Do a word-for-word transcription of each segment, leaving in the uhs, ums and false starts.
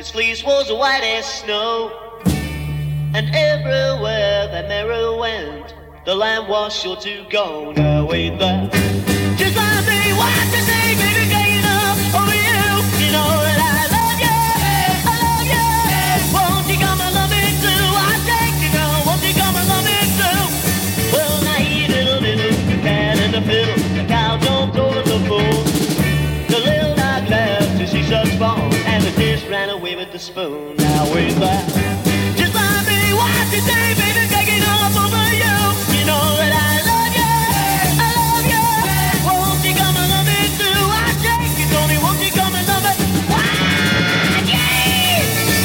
Its fleece was white as snow. And everywhere that Mary went, the lamb was sure to go. Now ain't that just like me? What to say, baby, getting up over you? You know that I love you, I love you. Won't you come and love me too? I take you now, won't you come and love me too? Well, now you little, little cat and the fiddle, the cow jumped over the bull. The little dog laughed to see such fun, and the dish ran away with the spoon. Now ain't that just like me? What to say, baby, getting up over you? You know that I love you, I love you. Won't you come and love me too? I take you, Tony, won't you come and love me? Why, yeah!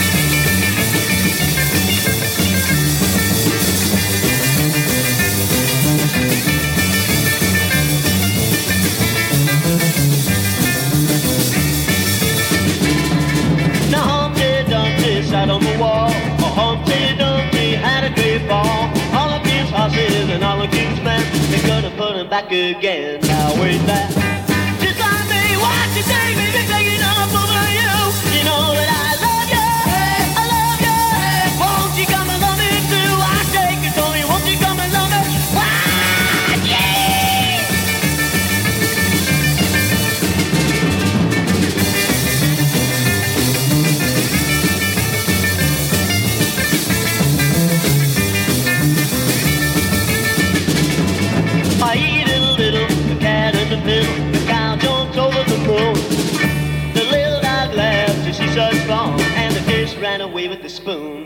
Now Humpty Dumpty sat on the wall. Oh, Humpty Dumpty had a great fall. All of his horses and all of his men, they couldn't put him back again. Now ain't that just like me? What you say, baby, taking up over you? You know that I love you, I love you. Won't you come and love me too? I take it, Tony, won't you come and love me? Why, yeah! I eat a little, the cat in the middle, the cow jumped over the moon. The little dog laughed to see such fun, and the fish ran away with the spoon.